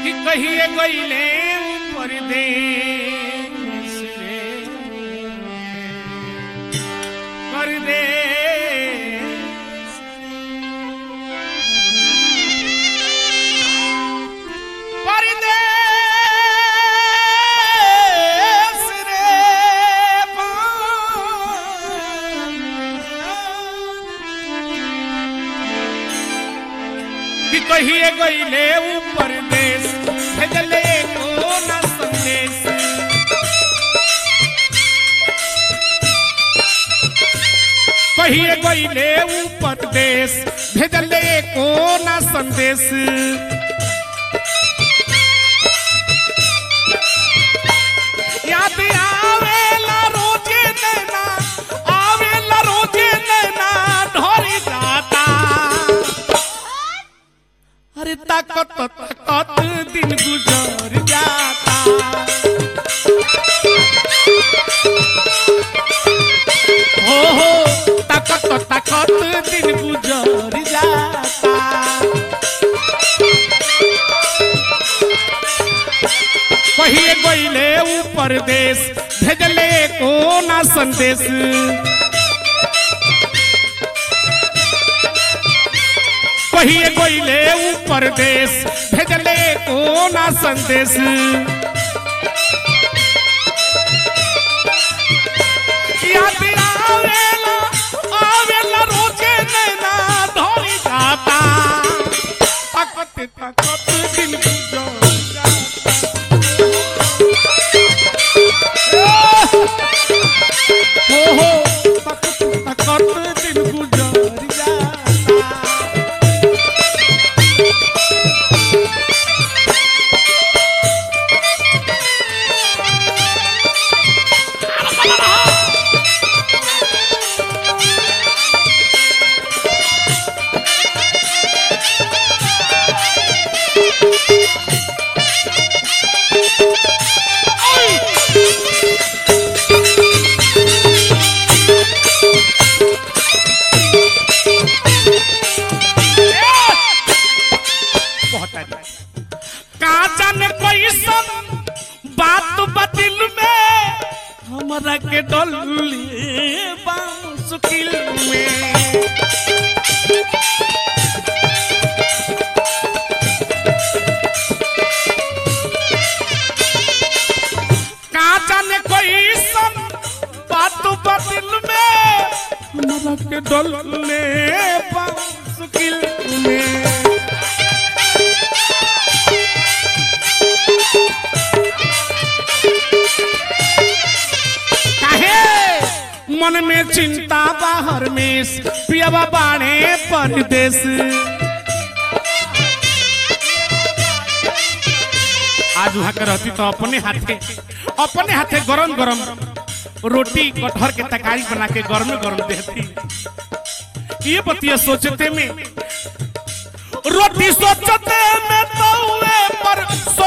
कि कहिए गईले परदेस रे परदेस परदेस रे कि कहिए गईले परदेस भेजले को ना संदेश कहिए गईले परदेस भेजले को ना संदेश याद आवेला रोजे नैना आवेला रोजे नैना ढोरी जाता अरे ताकत ताकत दिन गुजर जाता हो ताकत ताकत दिन गुजर जाता कहिए गईले परदेस भेजले को ना संदेश कहिए गईले परदेस भेजले को ना संदेश याद आवेला आवेला रोजे नैना ढोरी जाता ताकत ताकत दिन गुजर हो ताकत ताकत दिन गुजर जाता बात बदिल में हमरा के डोली मुश्किल में का जाने कोई सब बात बदिल में हमरा के डोली मुश्किल में मन में चिंता बाहर में पियावा बाणे परदेस आज वहां के रहती तो अपने हाथे गरम गरम रोटी कटहर के तरकारी बना के गरम गरम देती ये बतिया सोचते में रोटी सोचते में तौए पर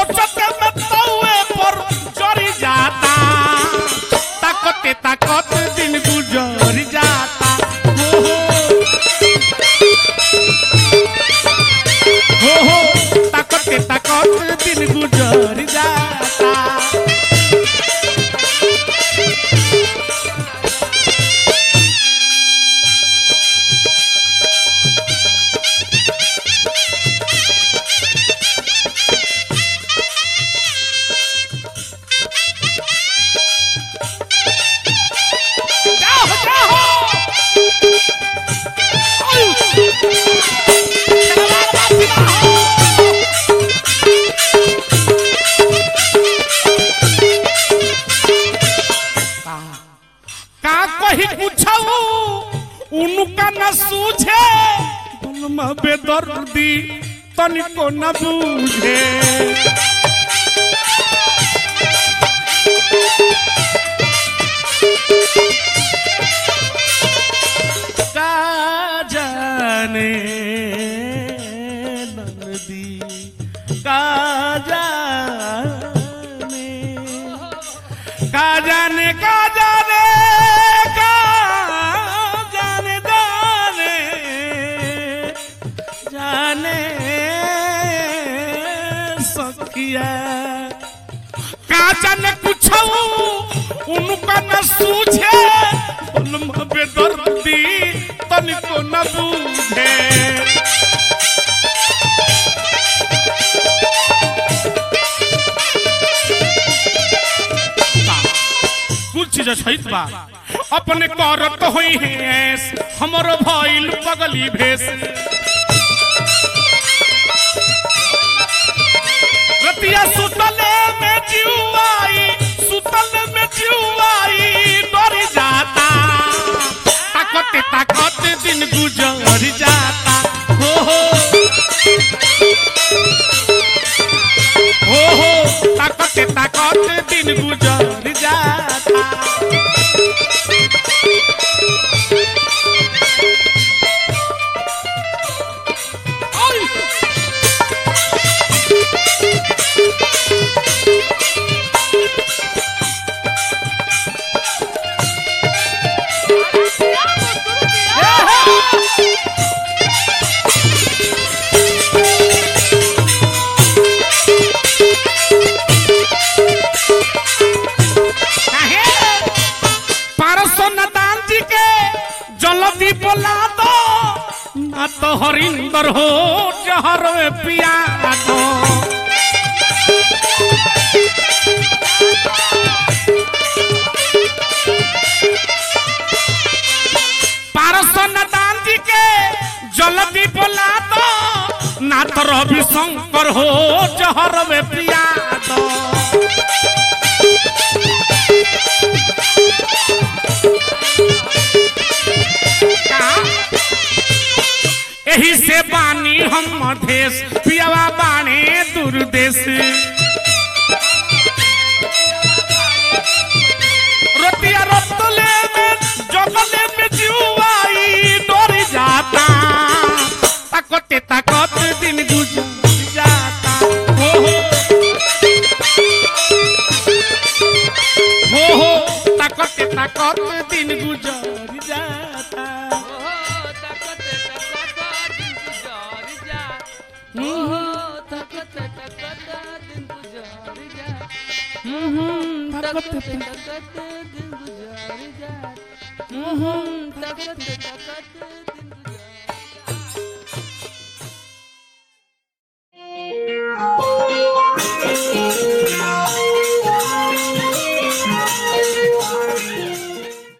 चढ़ी जाता ताकत ताकत दिन गुजर जाता हो ताकत ताकत दिन गुजर जाता उनका न सूझे बेदर्दी तनिको न बूझे का जाने नंदी का जाने का जाने का जाने जाने सखी किया का जाने कुछ उनका न सूझे बेदर्दी तनिको न बूझे कुछ चीज सहित बा अपने करत होई है हमरो भइल पगली भेस रतिया सुतले में जीवाई डर जाता ताकत दिन गुजर जाता हो ताकत दिन गुजर जाता बोला दो ना तो हरिंदर हो जहर पिया दो पारसन दान जी के जल्दी बोला दो ना तो रवि शंकर हो जहर पिया दो यही से बानी हम मधेश पियावा बाणे दुर्देश रोटिया रतले में जगले में जीवाई डर जाता ताकत दिन गुजर जाता हो ताकत दिन गुजर जाता दिन गुजर जा